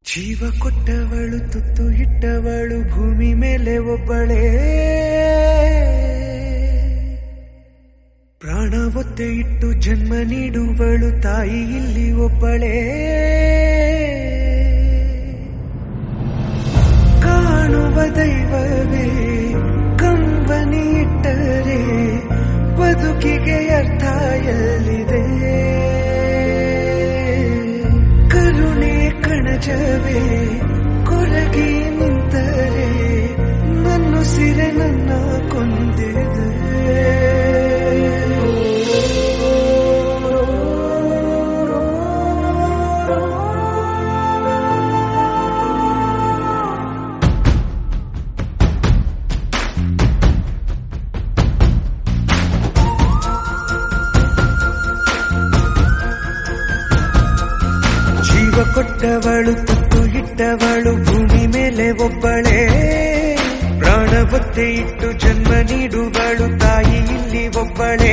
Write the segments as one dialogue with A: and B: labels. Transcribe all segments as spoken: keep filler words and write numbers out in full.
A: ಜೀವ ಕೊಟ್ಟವಳು ತುತ್ತು ಇಟ್ಟವಳು ಭೂಮಿ ಮೇಲೆ ಒಬ್ಬಳೇ, ಪ್ರಾಣ ಒತ್ತೆ ಇಟ್ಟು ಜನ್ಮ ನೀಡುವಳು ತಾಯಿ ಇಲ್ಲಿ ಒಬ್ಬಳೇ. ಕಾಣುವ ದೈವವೇ ಕಂಬನಿ ಇಟ್ಟರೆ ಬದುಕಿಗೆ ಅರ್ಥ ಎಲ್ಲಿದೆ. ಕರುಣೆ ಕಣಜವೇ ಕೊರಗಿ ನಿಂತರೆ ನನ್ನುಸಿರೆ ನನ್ನ ಕೊಂದಿದೆ. ಜೀವ ಕೊಟ್ಟವಳು ತುತ್ತು ಇಟ್ಟವಳು ಭೂಮಿ ಮೇಲೆ ಒಬ್ಬಳೇ, ಪ್ರಾಣ ಒತ್ತೆ ಇಟ್ಟು ಜನ್ಮ ನೀಡುವಳು ತಾಯಿ ಇಲ್ಲಿ ಒಬ್ಬಳೇ.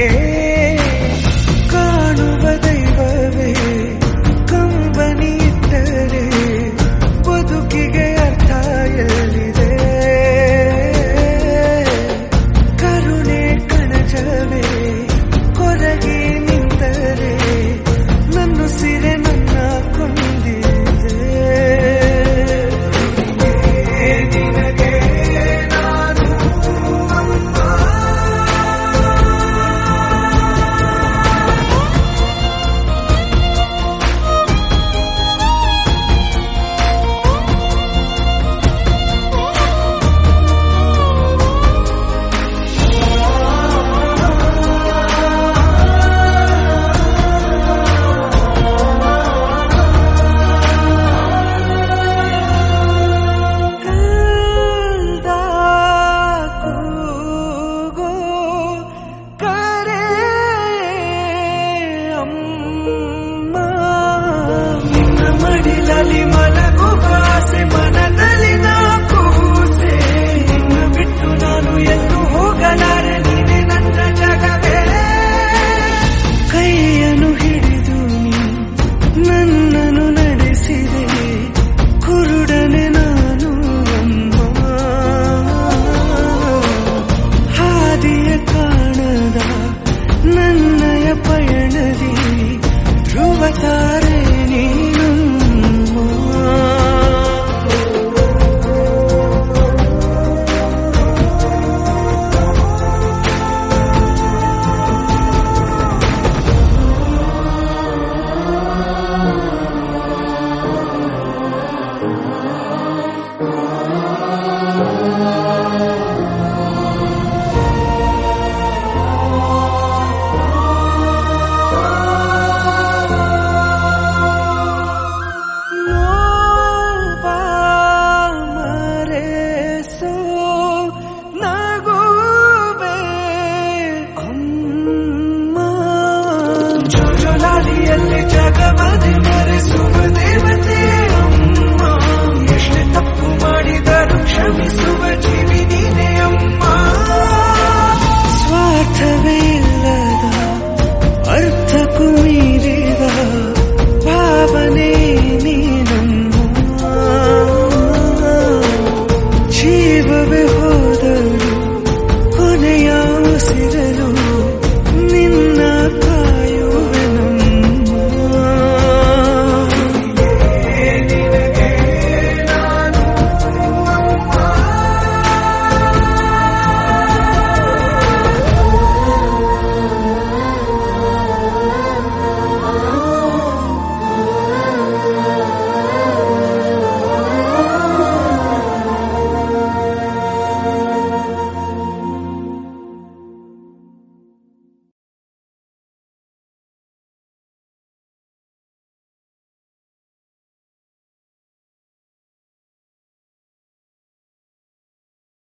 A: ಕಾಣುವ ದೈವವೇ ಕಂಬನಿ ಇಟ್ಟರೆ ಬದುಕಿಗೆ ಅರ್ಥ ಎಲ್ಲಿದೆ. ಕರುಣೆ ಕಣಜವೇ ಕೊರಗಿ ನಿಂತರೆ ನನ್ನುಸಿರೆ ನನ್ನ ಕೊಂದಿದೆ. ನಿನಗೆ ನಾನು ಮಡಿಲಲ್ಲಿ ಮಲಗುವ ಆಸೆ ಮನದಲ್ಲಿ